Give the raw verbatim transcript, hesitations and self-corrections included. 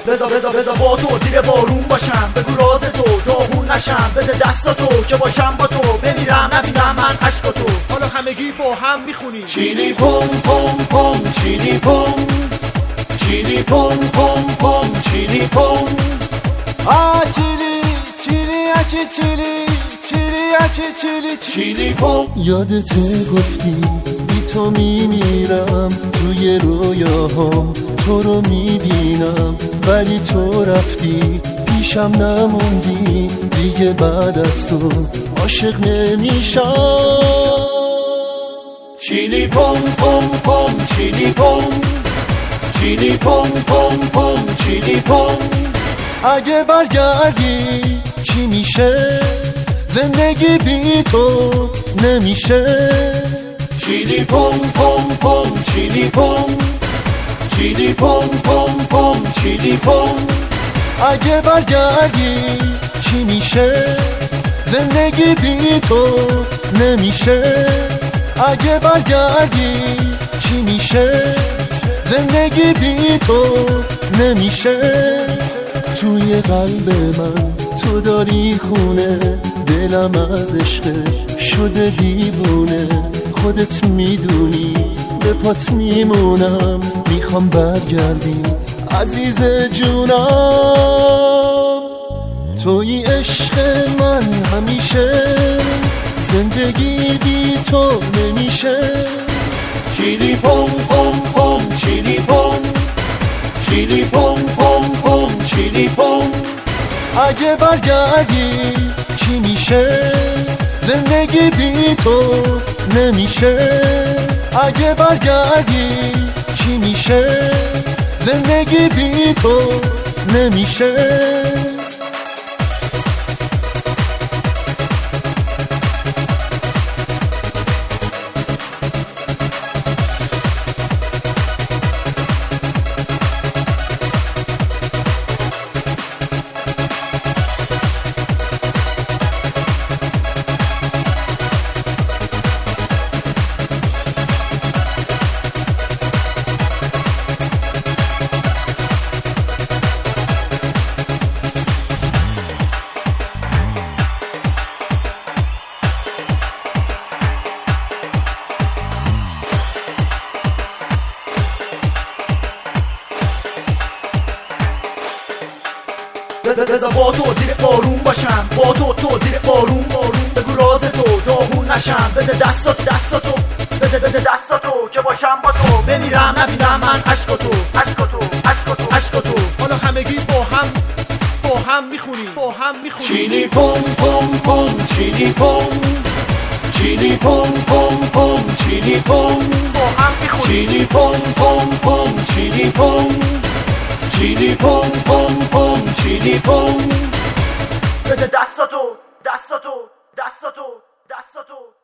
بزا بزا بزا با تو زیر بارون باشم، بگو راز تو داغون نشم، بده دستاتو که باشم با تو، بمیرم نبینم من عشقاتو. حالا همگی با هم میخونیم چیلی پوم پوم پوم چیلی پوم، چیلی پوم پوم پوم چیلی پوم. آ چیلی چیلی اچی چیلی چیلی اچی چیلی چیلی پوم. یادته گفتی بی تو میمیرم، توی رویاهام تو رو میبینم، ولی تو رفتی پیشم نموندی، دیگه بعد از تو عاشق نمیشم. چیلی پوم پوم پوم چیلی پوم، چیلی پوم پوم پوم چیلی پوم. اگه برگردی چی میشه؟ زندگی بی تو نمیشه. چیلی پوم پوم پوم چیلی پوم، چیلی پوم پوم پوم چیلی پوم. اگه برگردی چی میشه؟ زندگی بی تو نمیشه. اگه برگردی چی میشه؟ زندگی بی تو نمیشه. توی قلب من تو داری خونه، دلم از عشق شده دیوونه. خودت میدونی به پات میمونم، میخوام برگردی عزیز جونم. توی عشق من همیشه، زندگی بی تو نمیشه. چیلی پوم پوم پوم چیلی پوم، چیلی پوم پوم پوم چیلی پوم. اگه برگردی چی میشه؟ زندگی بی تو نمیشه. اگه برگردی چی میشه؟ زندگی بی تو نمیشه. بزا با تو زیر بارون باشم، با تو تو زیر بارون بارون. بگو راز تو داغون نشم، بده دستاتو دستاتو، بده بده دستاتو که باشم با تو، بمیرم نبینم من عشقاتو عشقاتو عشقاتو عشقاتو. حالا همگی با هم با هم میخونیم با هم میخونیم چیلی پوم پوم پوم چیلی پوم، چیلی پوم پوم پوم چیلی پوم. با هم میخونیم چیلی پوم پوم پوم چیلی پوم، چیلی پوم پوم پوم چیلی پوم. بده دستاتو دستاتو دستاتو دستاتو.